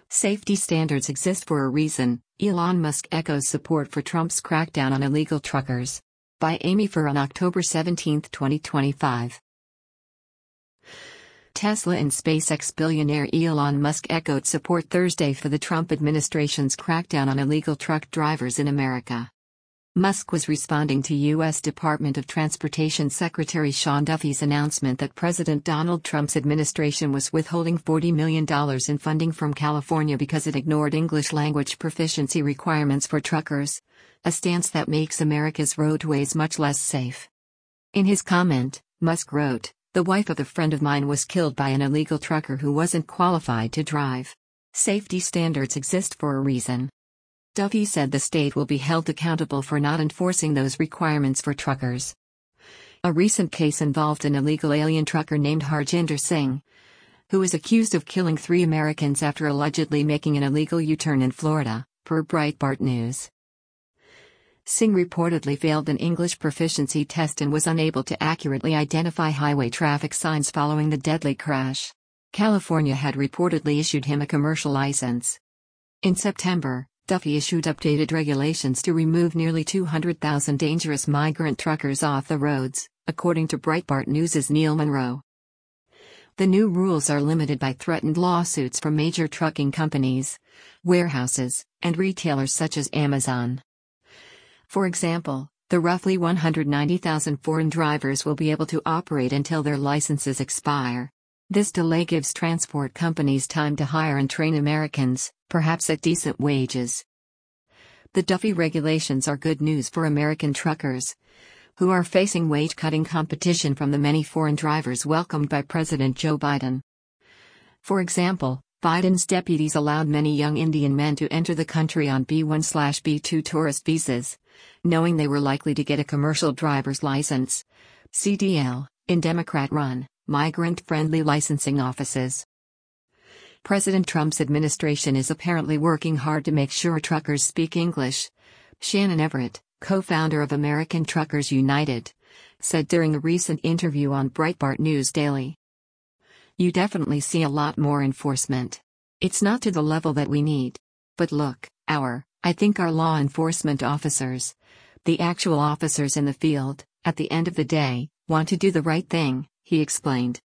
Safety standards exist for a reason, Elon Musk echoes support for Trump's crackdown on illegal truckers. By Amy Furr on October 17, 2025. Tesla and SpaceX billionaire Elon Musk echoed support Thursday for the Trump administration's crackdown on illegal truck drivers in America. Musk was responding to U.S. Department of Transportation Secretary Sean Duffy's announcement that President Donald Trump's administration was withholding $40 million in funding from California because it ignored English language proficiency requirements for truckers, a stance that makes America's roadways much less safe. In his comment, Musk wrote, "The wife of a friend of mine was killed by an illegal trucker who wasn't qualified to drive. Safety standards exist for a reason." Duffy said the state will be held accountable for not enforcing those requirements for truckers. A recent case involved an illegal alien trucker named Harjinder Singh, who is accused of killing 3 Americans after allegedly making an illegal U-turn in Florida, per Breitbart News. Singh reportedly failed an English proficiency test and was unable to accurately identify highway traffic signs following the deadly crash. California had reportedly issued him a commercial license. In September, Duffy issued updated regulations to remove nearly 200,000 dangerous migrant truckers off the roads, according to Breitbart News' Neil Monroe. The new rules are limited by threatened lawsuits from major trucking companies, warehouses, and retailers such as Amazon. For example, the roughly 190,000 foreign drivers will be able to operate until their licenses expire. This delay gives transport companies time to hire and train Americans, perhaps at decent wages. The Duffy regulations are good news for American truckers, who are facing wage-cutting competition from the many foreign drivers welcomed by President Joe Biden. For example, Biden's deputies allowed many young Indian men to enter the country on B1/B2 tourist visas, knowing they were likely to get a commercial driver's license, CDL, in Democrat-run, migrant-friendly licensing offices. President Trump's administration is apparently working hard to make sure truckers speak English, Shannon Everett, co-founder of American Truckers United, said during a recent interview on Breitbart News Daily. "You definitely see a lot more enforcement. It's not to the level that we need. But look, I think our law enforcement officers, the actual officers in the field, at the end of the day, want to do the right thing," he explained.